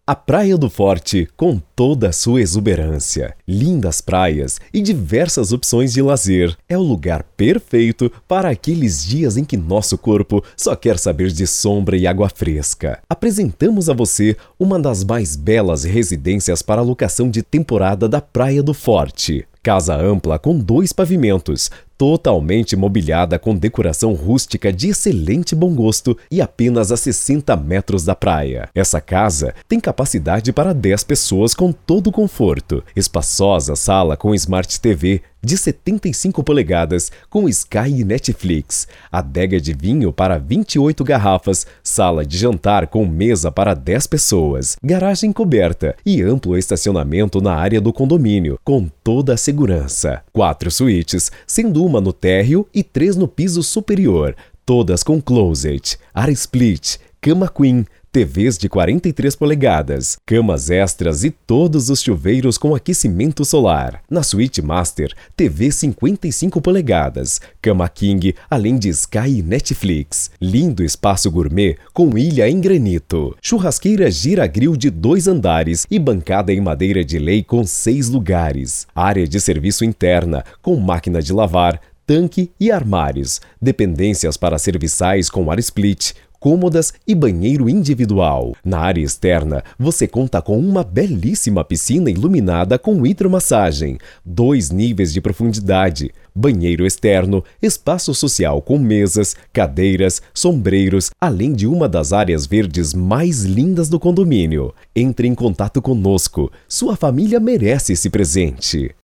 A Praia do Forte, com toda a sua exuberância, lindas praias e diversas opções de lazer, é o lugar perfeito para aqueles dias em que nosso corpo só quer saber de sombra e água fresca. Apresentamos a você uma das mais belas residências para locação de temporada da Praia do Forte. Casa ampla com 2 pavimentos, totalmente mobiliada com decoração rústica de excelente bom gosto e apenas a 60 metros da praia. Essa casa tem capacidade para 10 pessoas com todo o conforto. Espaçosa sala com Smart TV de 75 polegadas com Sky e Netflix, adega de vinho para 28 garrafas, sala de jantar com mesa para 10 pessoas, garagem coberta e amplo estacionamento na área do condomínio, com toda a segurança. 4 suítes, sendo uma no térreo e 3 no piso superior, todas com closet, área split, cama queen, TVs de 43 polegadas, camas extras e todos os chuveiros com aquecimento solar. Na suíte master, TV 55 polegadas, cama king, além de Sky e Netflix. Lindo espaço gourmet com ilha em granito. Churrasqueira gira-grill de 2 andares e bancada em madeira de lei com 6 lugares. Área de serviço interna com máquina de lavar, tanque e armários. Dependências para serviçais com ar split, cômodas e banheiro individual. Na área externa, você conta com uma belíssima piscina iluminada com hidromassagem, 2 níveis de profundidade, banheiro externo, espaço social com mesas, cadeiras, sombreiros, além de uma das áreas verdes mais lindas do condomínio. Entre em contato conosco. Sua família merece esse presente.